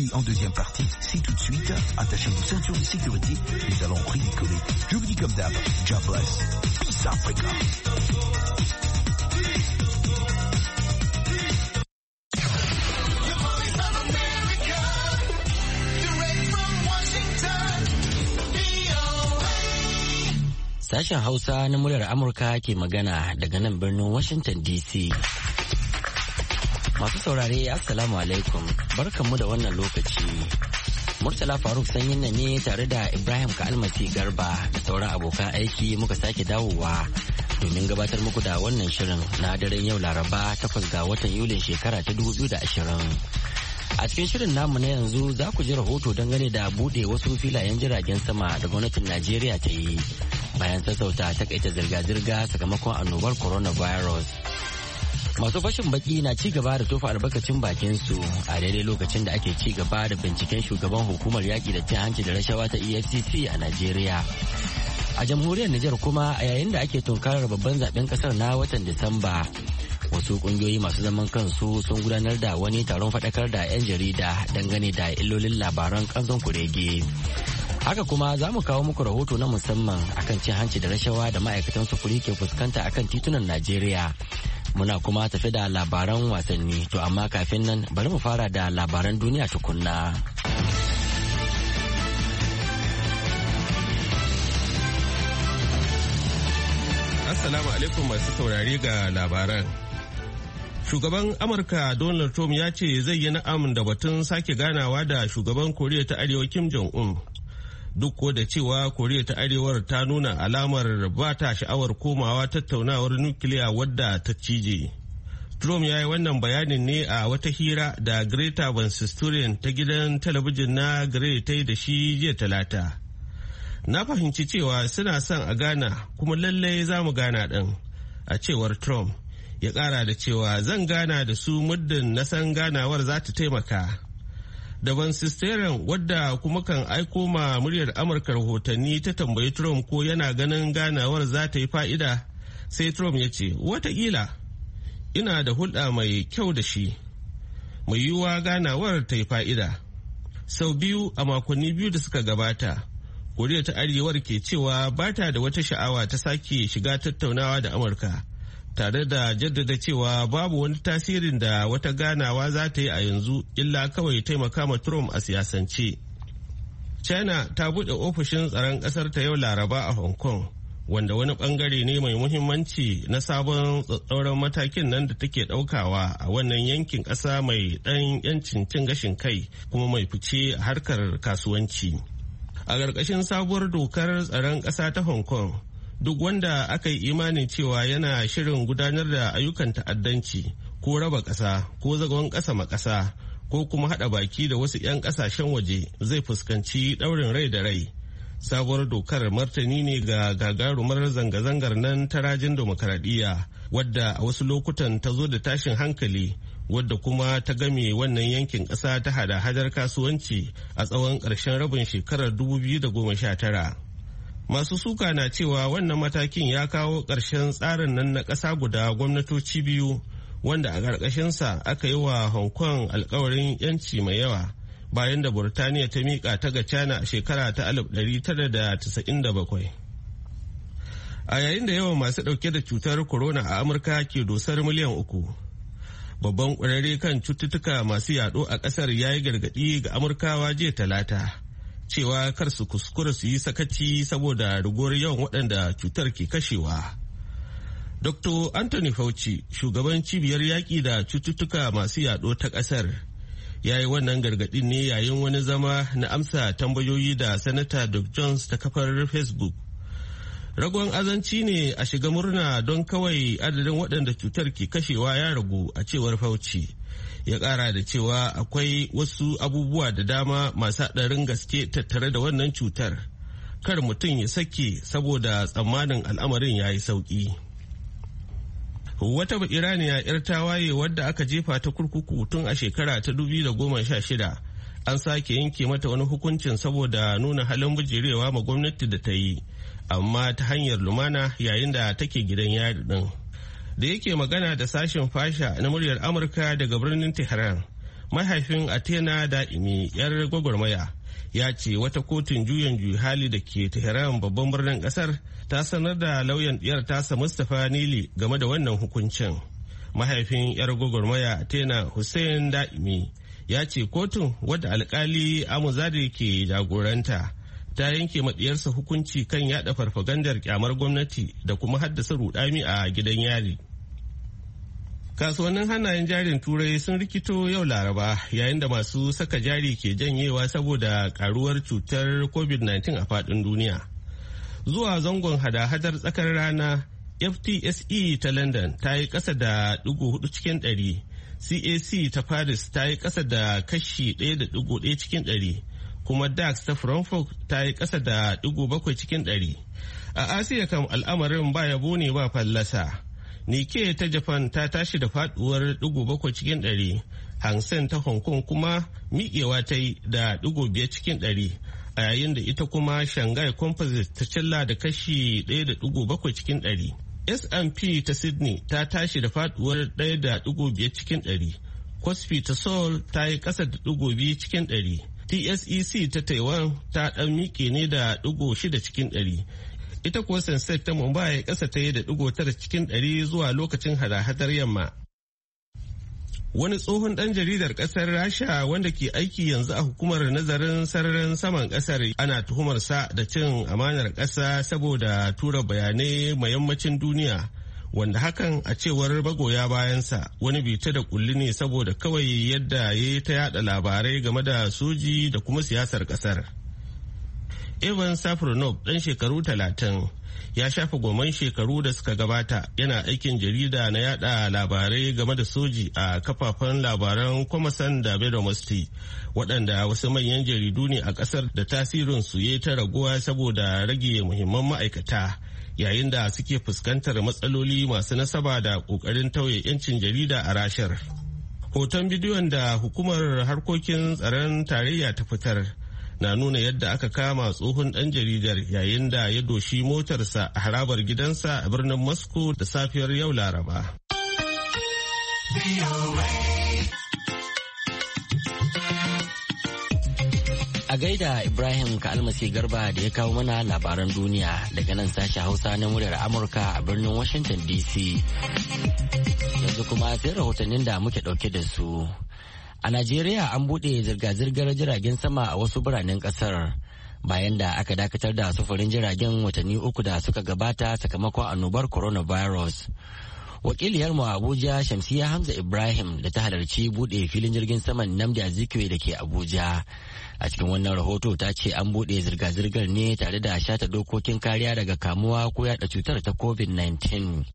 Bienvenue en deuxième partie. C'est tout de suite. Attachez vos ceintures de sécurité. Nous allons rigoler. Je vous dis comme d'hab, God bless. Peace Africa. Sashen Hausa na muryar Amurka ke magana daga nan birnin Washington DC. Masu saurare Assalamu alaikum, barkanmu da wannan lokaci. Murtala Faruk sanyin na ne tare da Ibrahim Ka'almasi Garba da sauran abokan aiki muka sake dawowa domin gabatar muku da wannan shirin na daren yau Laraba 8 ga watan Yulin shekara ta 2020. A cikin shirin namu na yanzu za ku ji rahoto dangane da buɗe wasu filayen jiragen sama da gwamnatin Najeriya ta yi bayan sassauta takaita zirga-zirga sakamakon annobar coronavirus. Masu fashin baki na ci gaba da tofa albarkacin bakin su a daidai lokacin da ake ci gaba da binciken shugaban hukumar yaƙi da cin hanci da rashawa ta EFCC a Najeriya. A jamhuriyar Nijar kuma a yayin da ake tunkarar babban zaben kasar na watan Disamba, wasu kungiyoyi masu zaman kansu sun gudanar da wani taron faɗakar da 'yan jarida dangane da illolin labaran kanzon kurege. Haka kuma za mu kawo muku rahoto na musamman akan cin hanci da rashawa da ma'aikatan sufuri ke fuskanta akan titunan Najeriya. Muna kuma tafi da labaran wasanni, to amma kafin nan bari mu fara da labaran duniya tukunna. Assalamu alaikum masu saurare ga labaran. Shugaban Amurka Donald Trump ya ce zai yi na'am da batun sake ganawa da shugaban Koriya ta Arewa Kim Jong-un. Duk ko da cewa Koriya ta Arewar ta nuna alamar ba ta sha'awar komawa tattaunawar nukiliya wadda ta cije. Trump ya yi wannan bayanin ne a wata hira da Greta Van Susteren ta gidan talabijin na Gray ta yi da shi jiya Talata. Na fahimci cewa suna son a gana kuma lallai za mu gana ɗin, a cewar Trump. Ya ƙara da cewa zan gana da su muddin na san ganawar za ta taimaka. Da Van Susteren wadda kuma kan aiko ma muryar Amurka rahotanni ta tambayi Trump ko yana ganin ganawar za ta yi fa'ida, sai Trump ya ce, "Wataƙila, ina da hulɗa mai kyau da shi, mai yiwuwa ganawar ta yi fa'ida." Sau biyu a makonni biyu da suka gabata, Koriya ta Arewar ke cewa ba ta da wata sha'awa ta sake shiga tattaunawa da Amurka, tare da jaddada cewa babu wani tasirin da wata ganawa za ta yi a yanzu illa kawai taimaka ma Trump a siyasance. China ta buɗe ofishin tsaron ƙasar ta yau Laraba a Hong Kong, wanda wani ɓangare ne mai muhimmanci na sabon tsatsauran matakin nan da take ɗaukawa a wannan yankin ƙasa mai ɗan 'yancin cin gashin kai kuma mai fice a harkar kasuwanci. A ƙarƙashin sabuwar dokar tsaron ƙasa ta Hong Kong, duk wanda aka yi imanin cewa yana shirin gudanar da ayyukan ta'addanci ko raba ƙasa ko zagon ƙasa ma ƙasa ko kuma haɗa baki da wasu 'yan ƙasashen waje zai fuskanci ɗaurin rai da rai. Sabuwar dokar martani ne ga gagarumar zanga-zangar nan ta rajin demokaradiyya wadda a wasu lokutan ta zo da tashin hankali, wadda kuma ta game wannan yankin ƙasa ta hada-hadar kasuwanci a tsawon ƙarshen rabin shekarar 2019. Masu suka na cewa wannan matakin ya kawo ƙarshen tsarin nan na ƙasa guda gwamnatoci biyu, wanda a ƙarƙashinsa aka yi wa Hong Kong alkawarin 'yanci mai yawa bayan da Burtaniya ta miƙa ta ga China a shekara ta 1997. A yayin da yawan masu ɗauke da cutar corona a Amurka ke dosar miliyan 3. Babban ƙwararre kan cututtuka masu yaɗo a ƙasar ya yi gargaɗi ga Amurkawa jiya Talata cewa kar su kuskura su yi sakaci saboda riguwar yawan waɗanda cutar ke kashewa. Dr. Anthony Fauci, shugaban cibiyar yaƙi da cututtuka masu yaɗo ta ƙasar, ya yi wannan gargaɗin ne yayin wani zama na amsa tambayoyi da Sanata Doug Jones ta kafar Facebook. Ragon azanci ne a shiga murna don kawai adadin waɗanda cutar ke kashewa ya ragu, a cewar Fauci. Ya ƙara da cewa akwai wasu abubuwa da dama masu haɗarin gaske tattare da wannan cutar. Kar mutum ya sake saboda tsammanin al'amarin ya yi sauƙi. Wata Iraniya 'yar tawaye wadda aka jefa ta kurkuku tun a shekara ta 2016 an sake yanke mata wani hukuncin saboda nuna halin bijirewa ma gwamnati da ta yi, amma ta hanyar lumana yayin da take gidan yari din. Da yake magana da sashen fasha na muryar Amurka daga birnin Tehran, mahaifin Athena Da'imi 'yar gwagwarmaya ya ce wata kotun juyin juyi hali da ke Tehran babban birnin kasar ta sanar da lauyan diyar tasa Mustapha Nili game da wannan hukuncin. Mahaifin 'yar gwagwarmaya Athena Hussein Da'imi ya ce kotun wadda alkali Amuzade ke jagoranta ta yanke maɗiyarsa hukunci kan yada farfagandar kyamar gwamnati da kuma haddasa rudami a gidan yari. Kasuwannin hannayen jarin turai sun rikito yau Laraba yayin da masu saka jari ke janyewa saboda karuwar cutar COVID-19 a faɗin duniya. Zuwa zangon hada-hadar tsakar rana, FTSE ta London ta yi ƙasa da 4 cikin 100, CAC ta Paris ta yi ƙasa da kashi 1.1 cikin 100, kuma DAX ta Frankfurt ta yi ƙasa da 7 cikin 100. A Asiya kam al'amarin ba yabo ne ba fallasa. Nikkei ta Japan ta tashi da faduwar 7 cikin 100, Hang Seng ta Hong Kong kuma miƙewa ta yi da 5 cikin 100, a yayin da ita kuma Shanghai Composite ta cilla da kashi 1.7 cikin 100. S&P ta Sydney ta tashi da faduwar 1.5 cikin 100, Kospi ta Seoul ta yi ƙasa da 2 cikin 100, TSEC ta Taiwan ta ɗan miƙe ne da 6 cikin 100. Ita kuwa Sensex ta Mumbai ƙasa ta yi da 9 cikin 100 zuwa lokacin hada-hadar yamma. Wani tsohon ɗan jaridar ƙasar Rasha wanda ke aiki yanzu a hukumar nazarin sararin saman ƙasar ana tuhumarsa da cin amanar ƙasa saboda tura bayanai ma yammacin duniya, wanda hakan a cewar magoya bayansa wani bita da kulli ne saboda kawai yadda ya yi ta yada labarai game da soji da kuma siyasar ƙasar. Ivan Safronov ɗan shekaru 30 ya shafa goman shekaru da suka gabata yana aikin jarida na yada labarai game da soji a kafafen labaran Komasan da Vedomosti, waɗanda wasu manyan jaridu ne a ƙasar da tasirin su ya ta raguwa saboda rage muhimman ma'aikata yayin da suke fuskantar matsaloli masu nasaba da ƙoƙarin tauye 'yancin jarida a Rashar. Hoton bidiyon da hukumar harkokin tsaron tarayya ta fitar na nuna yadda aka kama tsohon ɗan jaridar yayin da ya doshi motarsa a harabar gidansa a birnin Moscow da safiyar yau Laraba. A gaida Ibrahim Ka'almasi Garba da ya kawo mana labaran duniya daga nan sashen Hausa na muryar Amurka a birnin Washington DC. Yanzu kuma sai rahotannin da muke ɗauke da su. A Najeriya an buɗe zirga-zirgar jiragen sama a wasu biranen ƙasar bayan da aka dakatar da sufurin jiragen watanni 3 da suka gabata sakamakon annobar coronavirus. Wakiliyarmu a Abuja Shamsiya Hamza Ibrahim da ta halarci buɗe filin jirgin saman Nnamdi Azikiwe da ke Abuja. A cikin wannan rahoto ta ce an buɗe zirga-zirgar ne tare da shata dokokin kariya daga kamuwa ko yaɗa cutar ta COVID-19.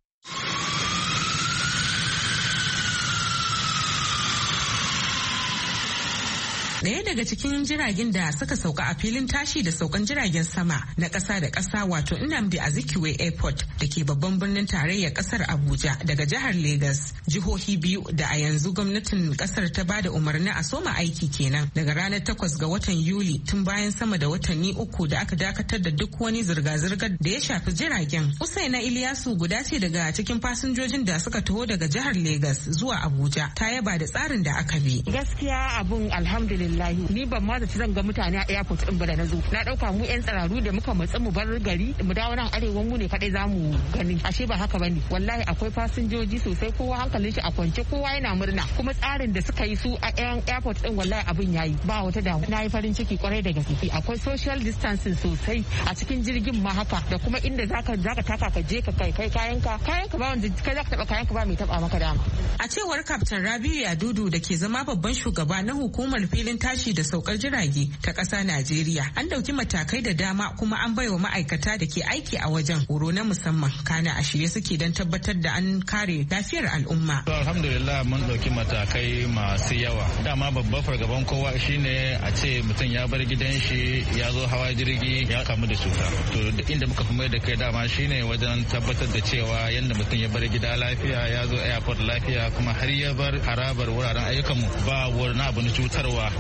Daya daga cikin jiragen da suka sauka a filin tashi da saukan jiragen sama na ƙasa da ƙasa wato Nnamdi Azikiwe Airport da ke babban birnin tarayyar ƙasar Abuja daga jihar Legas. Jihohi biyu da a yanzu gwamnatin ƙasar ta bada umarni a soma aiki kenan daga ranar 8 ga watan Yuli tun bayan sama da watanni 3 da aka dakatar da duk wani zirga-zirgar da ya shafi jiragen. Usaina Iliyasu guda ce daga cikin fasinjojin da suka taho daga jihar Legas zuwa Abuja ta yaba da tsarin da aka bi. Gaskiya abun alhamdulillah ni ban ma zaci zan ga mutane a airport din ba da nazo na dauka mu yan tsararu da muka matsa mu bar gari mu dawo nan arewa mu ne kadai zamu gani ashe ba haka bane wallahi akwai fasinjoji sosai kowa hankalin shi a kwance kowa yana murna kuma tsarin da suka yi su a yan airport din wallahi abin yayi ba wata damu na yi farin ciki kwarai da gaske akwai social distancing sosai a cikin jirgin ma haka da kuma inda zaka taka ka je ka kai kayanka ba wanda kai zaka taba kayanka ba mai taba maka dama. A cewar Captain Rabiu Yadudu da ke zama babban shugaba na hukumar filin tashi da saukar jirage ta ƙasa Najeriya an dauki matakai da dama kuma an baiwa ma'aikata da ke aiki a wajen horo na musamman kana a shirye suke don tabbatar da an kare lafiyar al'umma. Alhamdulillah mun dauki matakai masu yawa dama babban fargaban kowa shine a ce mutum ya bar gidan shi ya zo hawa jirgi ya kamu da cuta to inda muka fi mai da kai dama shine wajen tabbatar da cewa yanda mutum ya bar gida lafiya ya zo airport lafiya kuma har ya bar harabar wuraren ayyukanmu ba wani abu na cutarwa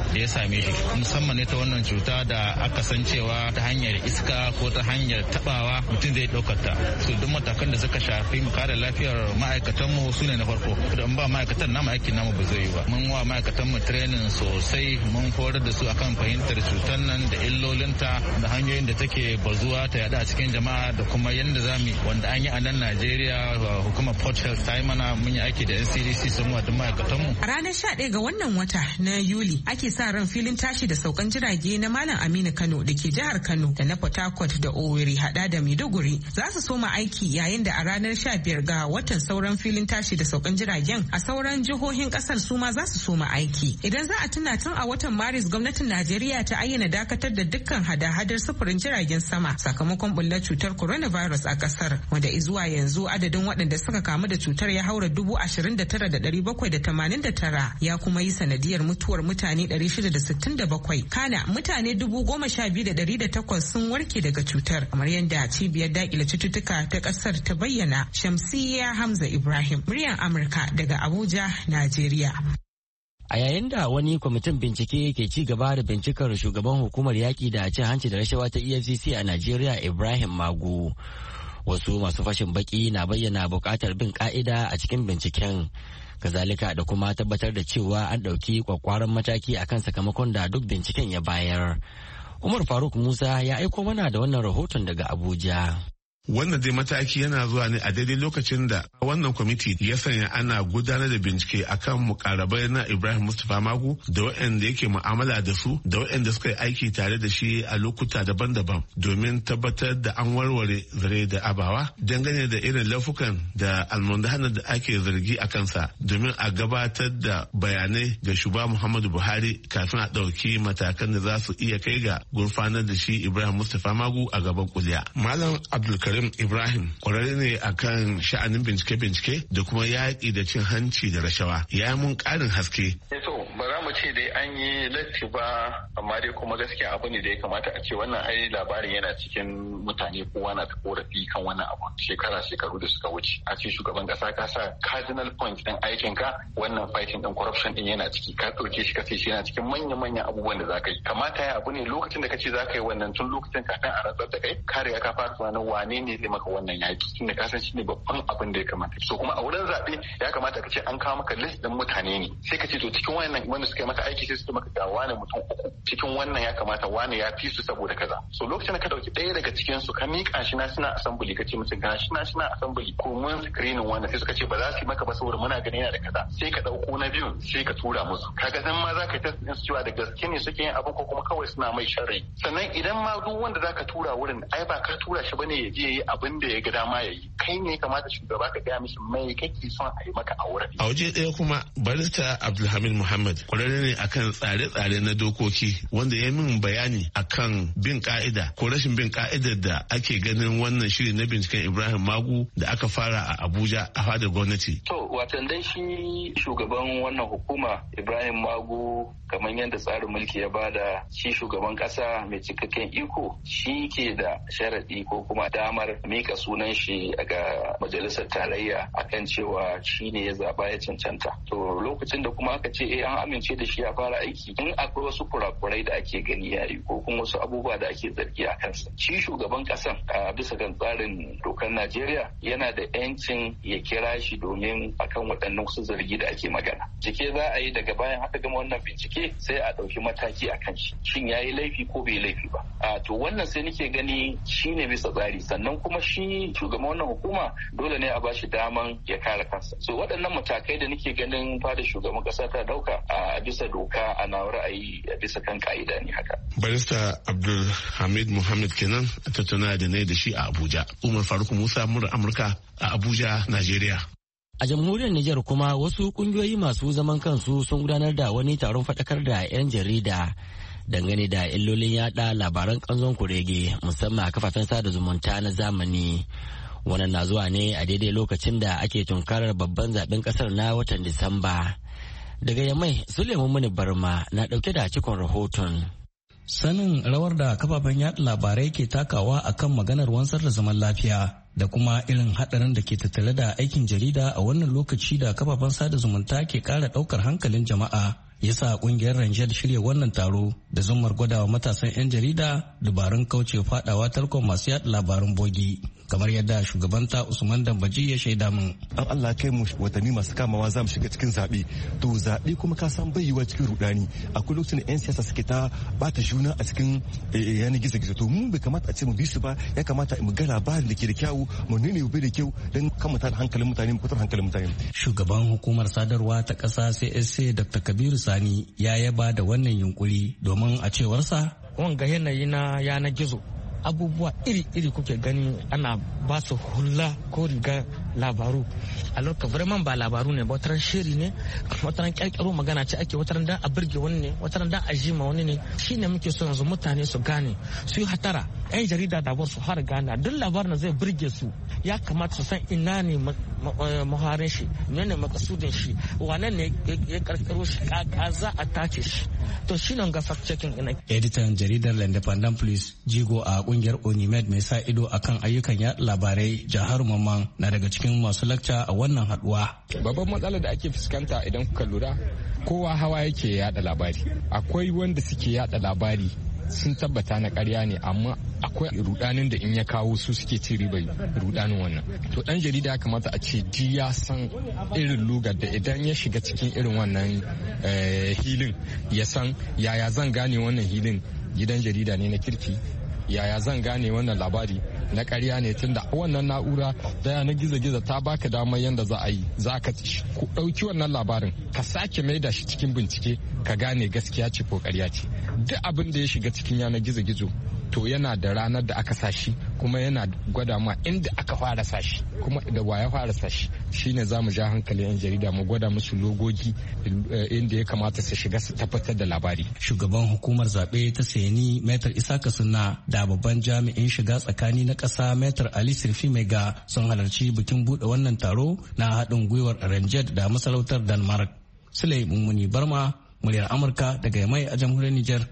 da ya same shi, musamman ne ta wannan cuta da aka san cewa ta hanyar iska ko ta hanyar tabawa mutum zai ɗaukar ta. So duk matakan da suka shafi mu kare lafiyar ma'aikatanmu su ne na farko. Da in ba ma'aikatan namu aikin namu ba zai yi ba. Mun wa ma'aikatanmu training sosai, mun horar da su akan fahimtar cutar nan da illolinta da hanyoyin da take bazuwa ta yada a cikin jama'a da kuma yadda za mu wanda an yi a nan Najeriya hukumar Port Health ta yi mana, mun yi aiki da NCDC sun wa duk ma'aikatanmu. A ranar 11 ga wannan wata na Yuli ake sa ran filin tashi da saukan jirage na Malam Aminu Kano da ke jihar Kano da na Port Harcourt da Owerri hada da Maiduguri za su soma aiki, yayin da a ranar 15 ga watan sauran filin tashi da saukan jiragen a sauran jihohin kasar su ma za su soma aiki. Idan za a tuna, tun a watan Maris gwamnatin Najeriya ta ayyana dakatar da dukkan hada-hadar sufurin jiragen sama sakamakon bullar cutar coronavirus a kasar, wanda zuwa yanzu adadin waɗanda suka kamu da cutar ya haura 29,789 ya kuma yi sanadiyar mutuwar mutane 667. Kana mutane 12,800 sun warke daga cutar, kamar yadda cibiyar dakile cututtuka ta kasar ta bayyana. Shamsiyya Hamza Ibrahim, muryar Amurka daga Abuja, Najeriya. A yayin da wani kwamitin bincike ke ci gaba da bincikar shugaban hukumar yaƙi da cin hanci da rashawa ta EFCC a Najeriya, Ibrahim Magu, wasu masu fashin baki na bayyana buƙatar bin ƙa'ida a cikin binciken, kazalika da kuma tabbatar da cewa an ɗauki kwakwaran mataki akan sakamakon da duk binciken ya bayar. Umar Faruk Musa ya aiko mana da wannan rahoton daga Abuja. Wannan dai mataki yana zuwa ne a daidai lokacin da wannan kwamiti ya sanya ana gudanar da bincike akan mukarabai na Ibrahim Mustapha Magu da waɗanda yake mu'amala da su da waɗanda suka yi aiki tare da shi a lokuta daban-daban domin tabbatar da an warware zare da abawa dangane da irin laifukan da almundahanar da ake zargi a kansa, domin a gabatar da bayanai ga shugaba Muhammadu Buhari kafin a ɗauki matakan da za su iya kai ga gurfanar da shi Ibrahim Mustapha Magu a gaban kuliya. Malam Abdulkarim Ibrahim kwararre ne akan sha'anin bincike-bincike da kuma yaƙi da cin hanci da rashawa. Ya mun ƙarin haske. Ba za mu ce dai an yi latti ba, amma dai kuma gaskiya abu ne da ya kamata a ce wannan ai labarin yana cikin mutane, kowa na ta korafi kan wannan abu shekaru da suka wuce. A ce shugaban kasa ka sa cardinal point din aikin ka, wannan fighting din corruption din yana ciki, ka ɗauke shi ka ce shi yana cikin manya-manyan abubuwan da za ka yi. Kamata ya abu ne lokacin da ka ce za ka yi wannan, tun lokacin kafin a rantsar da kai ka riga ka fara tunanin wane ne zai maka wannan yaki, tunda ka san shi ne babban abin da ya kamata. So kuma a wurin zaɓe ya kamata ka ce an kawo maka list din mutane ne, sai ka ce to cikin wannan wanda suka yi maka aiki sai su maka ga wane mutum uku cikin wannan ya kamata wane ya fi su saboda kaza. So lokacin da ka dauki ɗaya daga cikin su ka miƙa shi national assembly ka ce mutum ga shi national assembly ko mun screening wanda sai suka ce ba za su yi maka ba saboda muna ganin yana da kaza, sai ka dauko na biyu sai ka tura musu. Kaga zan ma za ka test din su cewa da gaske ne suke yin abin ko kuma kawai suna mai sharri. Sannan idan ma duk wanda za ka tura wurin ai ba ka tura shi bane ya je yi abin da ya ga dama ya yi, kai ne kamata shugaba ka gaya mishi mai kake son a yi maka a wurin. A waje ɗaya kuma barista Abdulhamid Muhammad kwararre ne akan tsare-tsare na dokoki, wanda ya min bayani akan bin ka'ida ko rashin bin ka'idar da ake ganin wannan shiri na binciken Ibrahim Magu da aka fara a Abuja a fadar gwamnati. To watan dai shi shugaban wannan hukuma Ibrahim Magu, kamar yadda tsarin mulki ya bada, shi shugaban kasa mai cikakken iko shi ke da sharadi ko kuma damar mika sunan shi ga majalisar tarayya akan cewa shi ne ya zaba ya cancanta. To lokacin da kuma aka ce an amince da shi ya fara aiki, in akwai wasu kurakurai da ake gani yayi ko kuma wasu abubuwa da ake zargi a kansa, shi shugaban kasan a bisa kan tsarin dokar Najeriya yana da 'yancin ya kira shi domin akan waɗannan wasu zargi da ake magana. Cike za a yi daga bayan haka gama wannan bincike sai a ɗauki mataki a kan shi, shin ya yi laifi ko bai laifi ba. To wannan sai nake gani shi ne bisa tsari, sannan kuma shi shugaban wannan hukuma dole ne a ba shi daman ya kare kansa. So waɗannan matakai da nake ganin fada shugaban ƙasa ta ɗauka a bisa doka a na ra'ayi a bisa kan ka'ida ne haka. Barista Abdulhamid Muhammad kenan a tattauna da ne da shi a Abuja. Umar Faruk Musa, murar Amurka a Abuja, Najeriya. A jamhuriyar Nijar kuma wasu kungiyoyi masu zaman kansu sun gudanar da wani taron faɗakar da 'yan jarida dangane da illolin yada labaran kanzon kurege musamman a kafafen sada zumunta na zamani. Wannan na zuwa ne a daidai lokacin da ake tunkarar babban zaben kasar na watan Disamba. Daga Yamai, Suleiman Muni Barma na dauke da cikon rahoton. Sanin rawar da kafafen yada labarai ke takawa akan maganar wansar da zaman lafiya da kuma irin hadarin da ke tattale da aikin jarida a wannan lokaci da kafafen sada zumunta ke kara daukar hankalin jama'a ya sa kungiyar Ranger shirya wannan taro da zummar gwadawa matasan 'yan jarida dabarun kauce fadawa tarkon masu yada labarun bogi. Kamar yadda shugabanta Usman Dambaji ya shaida min. An Allah kai mu watanni masu kamawa za mu shiga cikin zaɓe. To zaɓe kuma ka san bai yiwa cikin rudani. Akwai lokacin da 'yan siyasa suke ta bata juna a cikin yanar gizo-gizo. To mu bai kamata a ce mu bi su ba, ya kamata mu ga labarin da ke da kyawu, mu nune bai da kyau don kan mutan hankalin mutane, mu kutar hankalin mutane. Shugaban hukumar sadarwa ta ƙasa CSA Dr. Kabiru Sani ya yaba da wannan yunkuri domin a cewarsa. Wanga yanayi na yanar gizo abubuwa iri-iri kuke gani ana ba su hula ko riga labaru a lokacin vraiment ba labaru ne ba wataran shiri ne wataran kyalkyaro magana ce ake wataran dan a birge wani ne wataran dan a jima wani ne shine muke so yanzu mutane su gane su yi hatara yan jarida da su har gane duk labarin zai birge su ya kamata su san ina ne muharin shi ne makasudin shi wane ne ya karkaro shi kaka za a tace shi to shi nan ga fact checking ina. Editan jaridar L'Independent Police jigo a kungiyar Onimed mai sa ido akan ayyukan yaɗa labarai Jahar Mamman na daga cikin masu lakca a wannan haduwa. Babban matsalar da ake fuskanta idan kuka lura kowa hawa yake yada labari. Akwai wanda suke yada labari sun tabbata na ƙarya ne amma akwai rudanin da in ya kawo su suke ci ribar rudanin wannan. To dan jarida ya kamata a ce ji ya san irin lugar da idan ya shiga cikin irin wannan hilin ya san yaya zan gane wannan hilin gidan jarida ne na kirki, yaya zan gane wannan labari na ƙarya ne, tunda wannan na'ura da yanar gizo-gizo ta baka damar yadda za a yi za ka ɗauki wannan labarin ka sake maida shi cikin bincike ka gane gaskiya ce ko ƙarya ce. Duk abin da ya shiga cikin yanar gizo-gizo to yana da ranar da aka sashi kuma yana gwada ma inda aka fara sashi kuma da waya fara sashi shine za mu ja hankali 'yan jarida mu gwada musu logogi inda ya kamata su shiga su tabbatar da labari. Shugaban hukumar zaɓe ta Seni Metar Isaka Sunna da babban jami'in shiga tsakani na ƙasa Metar Ali Sirfi Mega sun halarci bikin buɗe wannan taro na haɗin gwiwar Ranjad da masarautar Denmark. Sule Mummuni Barma, muryar Amurka daga Yamai a jamhuriyar Nijar.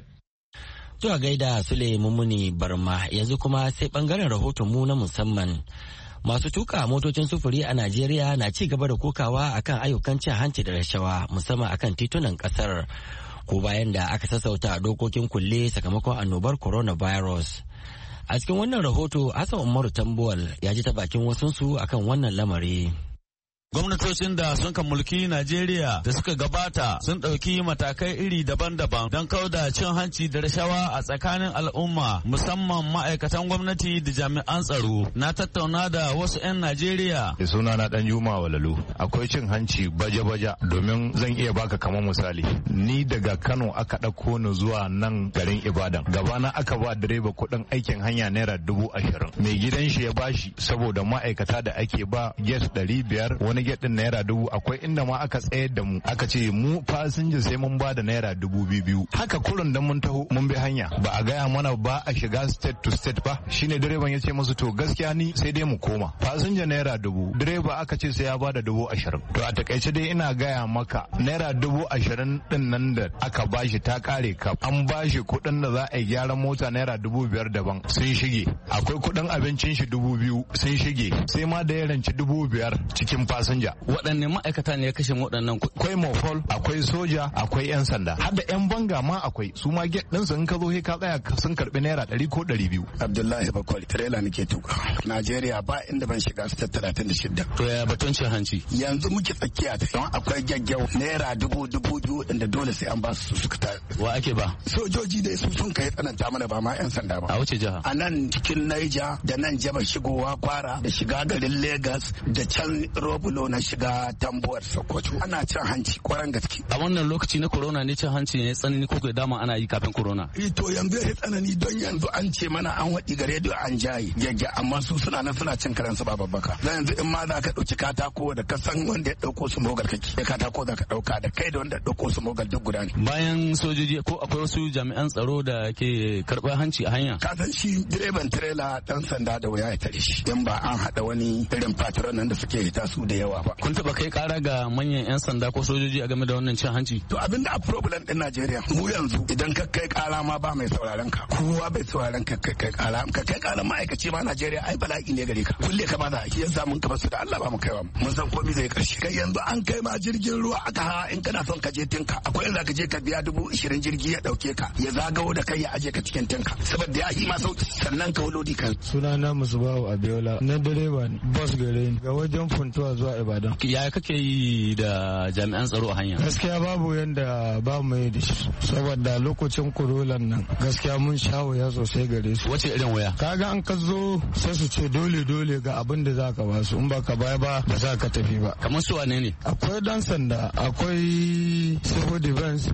To a gaida Sule Mummuni Barma, yanzu kuma sai bangaren rahoton mu na musamman. Masu tuka motocin sufuri a Najeriya na ci gaba da kokawa akan ayyukan cin hanci da rashawa musamman akan titunan kasar. Ko bayan da aka sassauta dokokin kulle sakamakon annobar coronavirus. A cikin wannan rahoto, Hassan Umaru Tambuwal ya ji ta bakin wasunsu akan wannan lamari. Gwamnatocin da sun kan mulki Najeriya da suka gabata sun ɗauki matakai iri daban-daban don kauda cin hanci da rashawa a tsakanin al'umma musamman ma'aikatan gwamnati da jami'an tsaro. Na tattauna da wasu 'yan Najeriya. Suna na Dan Juma Walalu. Akwai cin hanci baja-baja domin zan iya baka kamar misali. Ni daga Kano aka ɗauko ni zuwa nan garin Ibadan. Gabana aka ba direba kuɗin aikin hanya naira 20,000. Mai gidan shi ya bashi saboda ma'aikata da ake ba get 500 wani get din naira 1,000. Akwai inda ma aka tsayar da mu aka ce mu fasinja sai mun ba da naira 2,000. Haka kurun dan mun taho mun bi hanya ba a gaya mana ba a shiga state to state ba. Shine direban ya ce musu to gaskiya ni sai dai mu koma. Fasinja naira 1,000, direba aka ce sai ya ba da 20,000. To a takaice dai ina gaya maka naira 20,000 din nan da aka bashi ta kare ka. An bashi kuɗin da za a yi gyaran mota naira 5,000 daban sun shige. Akwai kuɗin abincin shi 2,000 sun shige. Sai ma da ya ranci 5,000 cikin fasinja. Waɗanne ma'aikata ne ya kashe waɗannan kuɗi? Akwai mofol, akwai soja, akwai 'yan sanda. Har da 'yan banga ma akwai. Su ma get ɗinsu in ka zo ka tsaya sun karɓi naira 100 ko 200. Abdullahi Bakwai, tirela nake tuka. Najeriya ba inda ban shiga state 36. To ya batun cin hanci? Yanzu muke tsakiya ta don akwai gyaggyau naira 2,000 inda dole sai an ba su suka ta. Wa ake ba? Sojoji dai su sun kai tsananta mana ba ma 'yan sanda ba. A wace jiha? A nan cikin Niger da nan jaba shigowa Kwara da shiga garin Lagos da can Robulo na shiga Tambuwar Sokoto. Ana cin hanci kwaran gaske. A wannan lokaci na corona ne cin hanci ne tsanani ko da dama ana yi kafin corona? To yanzu ya tsanani don yanzu an ce mana an waɗi ga rediyo an jaye gyagya amma su suna nan suna cin karansu ba babbaka. Dan yanzu in ma za ka ɗauki katako da ka san wanda ya ɗauko su mogal kake. Da katako za ka ɗauka da kai da wanda ya ɗauko su mogal duk guda ne. Bayan sojoji ko akwai wasu jami'an tsaro da ke karɓar hanci a hanya? Ka san shi direban tirela ɗan sanda da wuya ya tare shi. In ba an haɗa wani irin patron nan da suke hita su da yawa kaiwa ba. Kun taba kai kara ga manyan 'yan sanda ko sojoji a game da wannan cin hanci? To abin da a problem din Najeriya mu yanzu idan ka kai kara ma ba mai sauraron ka, kowa bai sauraron ka kai kara, ka kai kara ma'aikaci ma Najeriya ai bala'i ne gare ka, kulle ka ma da ake yanzu mun ka basu da Allah ba mu kaiwa, mun san komai zai karshe. Kai yanzu an kai ma jirgin ruwa aka ha in kana son ka je tinka akwai inda ka je ka biya 20,000 jirgi ya dauke ka ya zagawo da kai ya aje ka cikin tinka saboda ya yi ma sauki sannan ka wulodi ka. Sunana Musubawu Abiola na direba ne bus gare ni ga wajen Funtuwa zuwa Ibadan. Ya kake yi da jami'an tsaro a hanya? Gaskiya babu yanda ba mu yi da shi saboda lokacin kurolan nan gaskiya mun sha wuya sosai gare su. Wace irin waya? Kaga an ka zo sai su ce dole ga abin da za ka ba su in ba ka baya ba za ka tafi ba. Kamar su wane ne? Akwai dan sanda, akwai civil defense,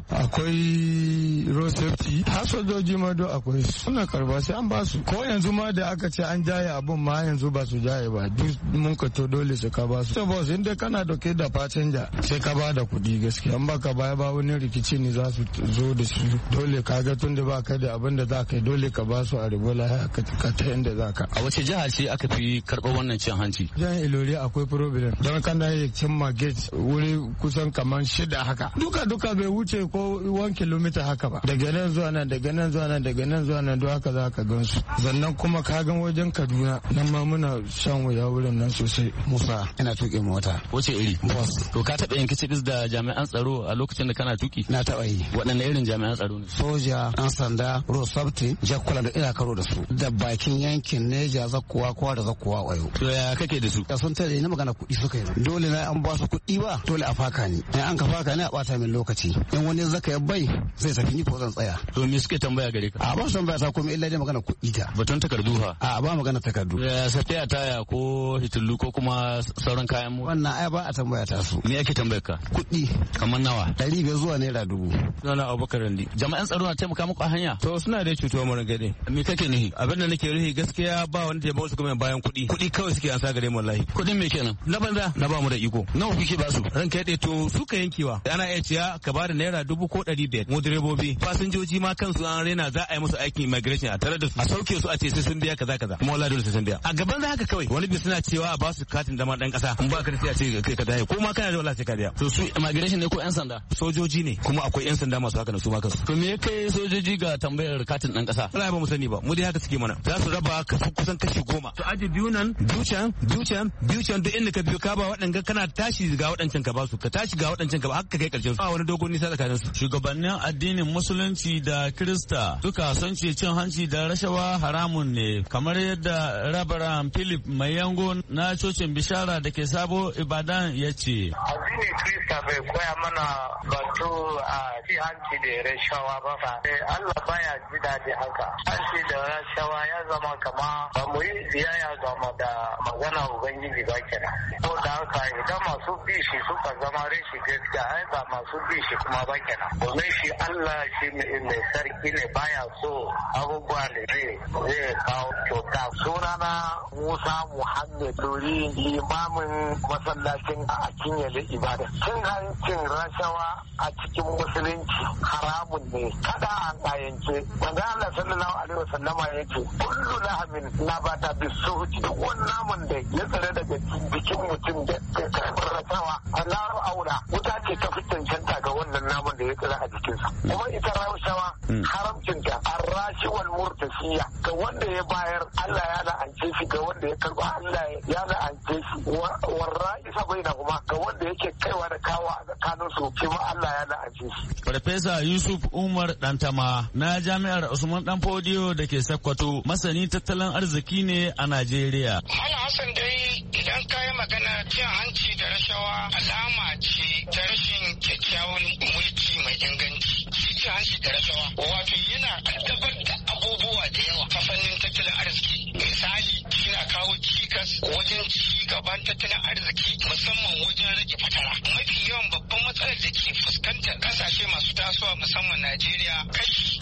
akwai road safety, har sojoji ma do akwai suna karba sai an ba su. Ko yanzu ma da aka ce an jaye abun ma yanzu ba su jaye ba duk mun ka to dole su ka ba su. So boss inda kana dauke da passenger sai ka ba da kuɗi gaskiya in ba ka baya ba wani rikici ne za su zo da su dole ka ga tun da ba ka da abin da za ka yi dole ka ba su a ribola ka ta inda za ka. A wace jiha ce aka fi karɓar wannan cin hanci? Jihar Ilori akwai problem don kana yi cimma gate wuri kusan kamar 6 haka. Duka bai wuce ko 1 kilomita haka ba. Daga nan zuwa nan daga nan zuwa nan daga nan zuwa nan don haka za ka gan su. Sannan kuma ka gan wajen Kaduna nan ma muna shan wuya wurin nan sosai. Musa ina tuƙe mota. Wace iri? Bus. To ka taɓa yin kicibis da jami'an tsaro a lokacin da kana tuki? Na taɓa yi. Waɗanne irin jami'an tsaro ne? Soja, ɗan sanda, road safety, jakkula da ina karo da su. Da bakin yankin Neja zakkuwa kowa da zakkuwa wayo. To ya kake da su? Da sun tare ni magana kuɗi suka yi. Dole na an ba su kuɗi ba dole a faka ni. In an ka faka ni a ɓata min lokaci. In wani zaka ya bai zai tafi ni ko zan tsaya. To me suke tambaya gare ka? A ba su tambaya ta komai illa dai magana kuɗi ta. Batun takardu fa? A ba magana takardu. Ya safiya taya ko hitullu ko kuma sauran kayan mu? Wannan ai ba a tambaya ta su. Me ake tambayar ka? Kuɗi. Kamar nawa? 500 zuwa naira 1000. Sunana Abubakar Randi. Jama'an tsaro na taimaka muku a hanya? To suna da cutuwa mu gade. Me kake nuhi? Abin da nake nuhi gaskiya ba wanda ya ba su kuma bayan kuɗi. Kuɗi kawai suke ansa gare mu wallahi. Kuɗin me kenan? Na banza na ba mu da iko. Nawa kuke ba su? Ranka ya to su ka yankewa. Ana iya ciya ka ba da naira 1000 ko 500. Mu direbobi fasinjoji ma kansu an rena za a yi musu aikin immigration a tare da su a sauke su a ce sai sun biya kaza kuma wallahi dole sai sun biya. A gaban za haka kawai wani bi suna cewa a ba su katin zama dan kasa in ba ka sai a ce kai ka dai ko ma kana da wallahi sai ka biya. To su immigration ne ko yan sanda? Sojoji ne kuma akwai yan sanda masu haka na su ma kansu. To me kai sojoji ga tambayar katin dan kasa? Wallahi ba mu sani ba mu dai haka suke mana. Za su raba kusan kashi 10. To aji biyu nan biyu can duk inda ka biyo ka ba waɗanda kana tashi ga waɗancan ka ba su ka tashi ga waɗancan ka ba haka kai karshen su. Ba wani dogon nisa tsakanin su. Shugabannin addinin musulunci da Kirista duka sun ce cin hanci da rashawa haramun ne kamar yadda Rabaran Philip Mayango na cocin Bishara da ke Sabo Ibadan ya ce. Addinin Kirista bai koya mana batu a ci hanci da rashawa ba fa. Allah baya ji daɗi haka. Hanci da rashawa ya zama kama ba mu yi biyayya game da magana Ubangiji ba kenan. Ko da haka idan masu bi shi suka zama rashi gaskiya ai ba masu bi shi kuma ba kenan. Domin shi Allah shi mai sarki ne baya so abubuwa da zai kawo kyauta. Sunana Musa Muhammad Lori limamin masallacin a Kinyale Ibadan. Cin hancin rashawa a cikin musulunci haramun ne kada an kayance. Manzo Allah sallallahu alaihi wasallama yace kullu lahamin nabata bisuhti duk wani namun da ya tsare daga jikin mutum da karbar rashawa Allah aura wuta ce ta fi cancanta ga wannan namun da ya tsare a jikinsa. Kuma ita rashawa haramcinta arrashi wal murtasiya ga wanda ya bayar Allah ya la'ance shi ga wanda ya karba Allah ya la'ance shi warra isa baina kuma ga wanda yake kaiwa da kawa a tsakanin su kuma Allah ya la'ance shi. Farfesa Yusuf Umar Dantama na Jami'ar Usman Danfodiyo da ke Sokoto masani tattalin arziki ne a Najeriya. Malam Hassan dai idan ka yi magana cin hanci da rashawa alama ce ta rashin kyakkyawan mulki mai inganci. Shi cin hanci da rashawa wato yana addabar da abubuwa da yawa ta fannin tattalin arziki. Misali yana kawo cikas wajen ci gaban tattalin arziki musamman wajen rage fatara. Mafi yawan babban matsalar da ke fuskantar kasashe masu tasowa musamman Najeriya kashi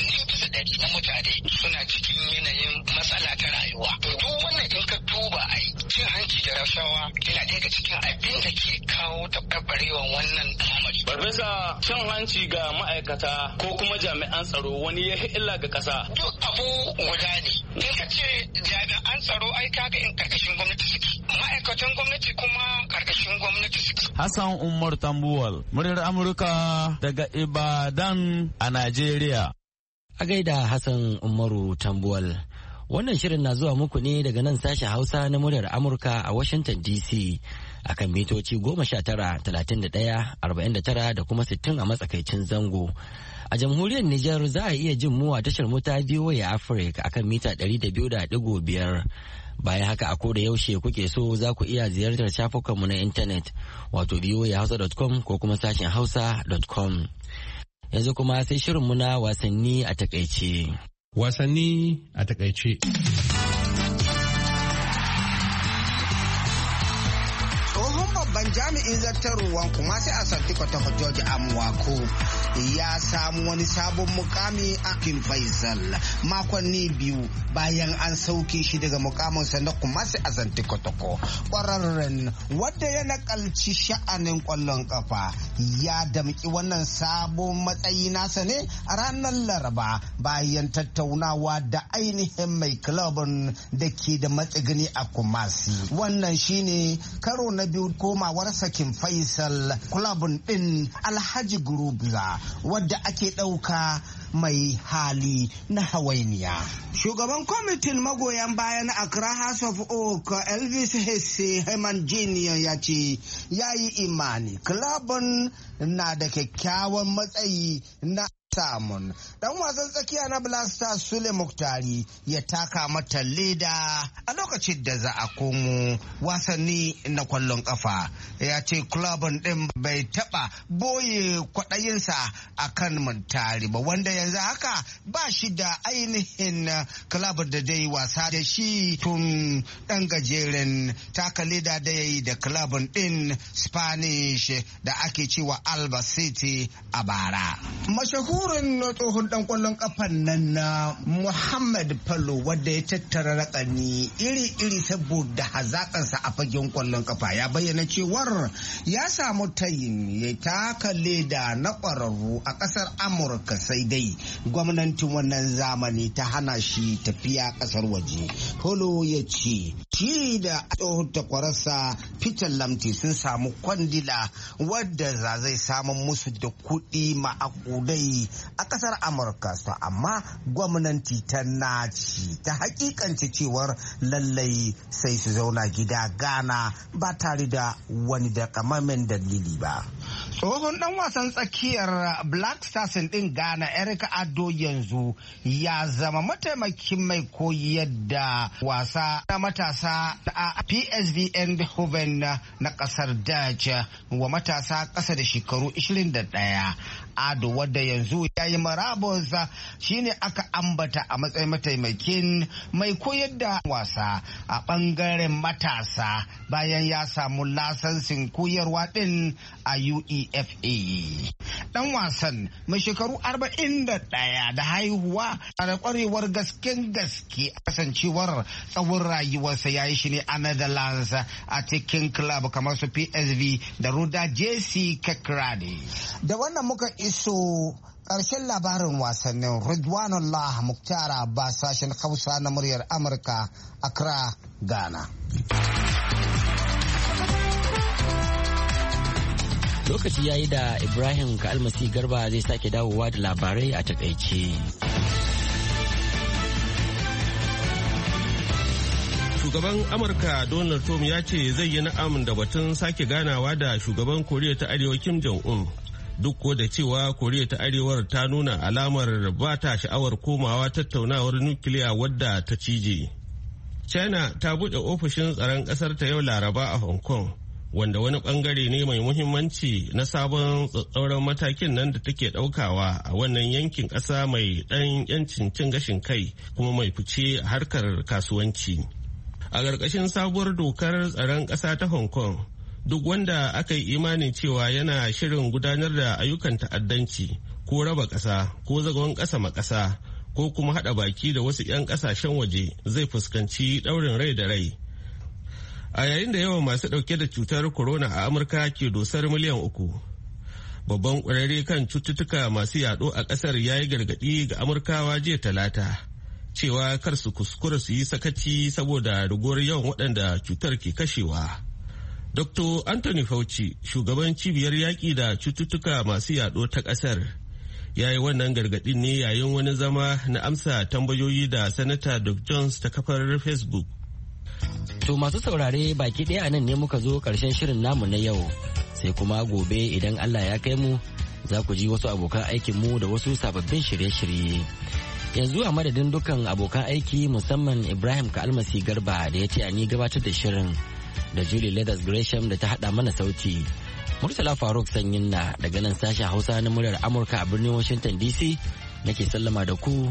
80% na mutane suna cikin yanayin matsala ta rayuwa. To duk wannan in ka duba ai cin hanci da rashawa yana ɗaya cikin abin da ke kawo taɓarɓarewan wannan al'amari. Farfesa cin hanci ga ma'aikata ko kuma jami'an tsaro wani ya illa ga ƙasa. Duk a abu guda ne. In ka ce jami'an tsaro ai kaga in karkashin gwamnati suke. Ma'aikatan gwamnati kuma karkashin gwamnati suke. Hassan Umar Tambuwal, muryar Amurka daga Ibadan a Najeriya. A gaida Hassan Umaru Tambuwal. Wannan shirin na zuwa muku ne daga nan sashen Hausa na muryar Amurka a Washington DC akan mitoci 19-31-49 da kuma 60 a matsakaicin zango. A jamhuriyar Nijar za a iya jin mu a tashar mota VOA Africa akan mita 200.5. Bayan haka a koda yaushe kuke so za ku iya ziyartar shafukanmu na intanet wato voahausa.com ko kuma sashen hausa.com. Yanzu kuma sai shirinmu na wasanni a takaice. Wasanni a takaice. Jami'in zartarwar kuma sai a santi kwatafa George Amwako ya samu wani sabon mukami a King Faisal makonni biyu bayan an sauke shi daga mukaminsa na kuma sai a santi kwatako. Kwararren wadda ya nakalci sha'anin kwallon kafa ya damki wannan sabon matsayi nasa ne a ranar Laraba bayan tattaunawa da ainihin mai kilabin da ke da matsigini a Kumasi. Wannan shine karo na biyu komawa King Faisal kulabun din Alhaji Gurubza wadda ake ɗauka mai hali na hawainiya. Shugaban kwamitin magoyan bayan Accra House of Oak Elvis Hesse Heman Jr. ya ce ya yi imani kulabun na da kyakkyawan matsayi na samun dan wasan tsakiya na Black Stars Sule Muktari ya taka mata leda a lokacin da za a komo wasanni na kwallon kafa. Ya ce klubin din bai taba boye kwadayinsa a kan Muntari ba, wanda yanzu haka ba shi da ainihin klubin da dai wasa da shi tun dan gajeren taka leda da ya yi da klubin din Spanish da ake cewa Alba City a bara. Mashahurin tsohon dan kwallon kafan nan na Muhammad Palo wadda ya tattara rakani iri-iri saboda hazakansa a fagen kwallon kafa ya bayyana cewar ya samu tayin ya taka leda na kwararru a kasar Amurka, sai dai gwamnatin wannan zamani ta hana shi tafiya kasar waje. Palo ya ce shi da tsohon takwararsa Peter Lamte sun samu kwandila wadda zai samu musu da kuɗi ma'akudai a kasar Amurka, amma gwamnati ta naci ta hakikance cewar lallai sai su zauna gida Ghana ba tare da wani takamaiman dalili ba. Tsohon dan wasan tsakiyar Black Stars din Ghana Eric Ado yanzu ya zama mataimakin mai koyar da wasa na matasa a PSV Eindhoven na kasar Dutch wa matasa kasa da shekaru 21. Ado wadda yanzu ya yi marabus shine aka ambata a matsayin mataimakin mai koyar da wasa a bangaren matasa bayan ya samu lasansin koyarwa din a UEFA. Dan wasan mai shekaru 41 da haihuwa da kwarewar gasken gaske kasancewar tsawon rayuwarsa ya yi shi ne a Netherlands a cikin club kamar su PSV da Roda JC Kerkrade. Da wannan muka iso ƙarshen labarin wasannin. Ridwanullah Muktar Abbas, sashen Hausa na muryar Amurka, Accra, Ghana. Lokaci yayi da Ibrahim Kalmasi Garba zai sake dawowa da labarai a takaice. Shugaban Amurka Donald Trump ya ce zai yi na'am da batun sake ganawa da shugaban Koriya ta Arewa Kim Jong-un. Duk ko da cewa Koriya ta Arewar ta nuna alamar ba ta sha'awar komawa tattaunawar nukiliya wadda ta cije. China ta buɗe ofishin tsaron ƙasar ta yau Laraba a Hong Kong, wanda wani bangare ne mai muhimmanci na sabon tsatsauran matakin nan da take ɗaukawa a wannan yankin ƙasa mai ɗan yancin cin gashin kai kuma mai fice a harkar kasuwanci. A ƙarƙashin sabuwar dokar tsaron ƙasa ta Hong Kong, duk wanda aka yi imanin cewa yana shirin gudanar da ayyukan ta'addanci ko raba ƙasa ko zagon ƙasa ma ƙasa ko kuma haɗa baki da wasu 'yan ƙasashen waje zai fuskanci ɗaurin rai da rai. A yayin da yawan masu ɗauke da cutar corona a Amurka ke dosar miliyan 3, babban ƙwararre kan cututtuka masu yaɗo a ƙasar ya yi gargaɗi ga Amurkawa jiya Talata cewa kar su kuskura su yi sakaci saboda riguwar yawan waɗanda cutar ke kashewa. Dr. Anthony Fauci, shugaban cibiyar yaƙi da cututtuka masu yaɗo ta ƙasar, ya yi wannan gargaɗin ne yayin wani zama na amsa tambayoyi da Sanata Doug Jones ta kafar Facebook. To masu saurare baki ɗaya nan ne muka zo ƙarshen shirin namu na yau, sai kuma gobe idan Allah ya kai mu za ku ji wasu abokan aikinmu da wasu sababbin shirye-shirye. Yanzu a madadin dukkan abokan aiki musamman Ibrahim Ka'almasi Garba da ya ce a ni gabatar da shirin da Julie Leathers Gresham da ta haɗa mana sauti. Murtala Faruk Sanyin na daga nan sashen Hausa na muryar Amurka a birnin Washington DC nake sallama da ku